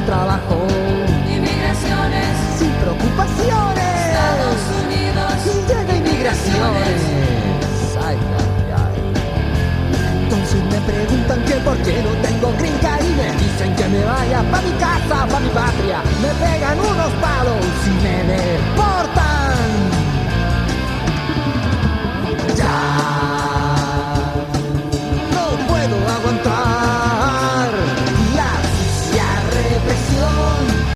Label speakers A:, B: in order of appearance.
A: trabajo,
B: Inmigraciones,
A: sin preocupaciones.
B: Estados Unidos,
A: Y llega inmigraciones. Ay, ay, ay. Entonces me preguntan que por qué no tengo green card y me dicen que me vaya pa' mi casa, pa' mi patria. Me pegan uno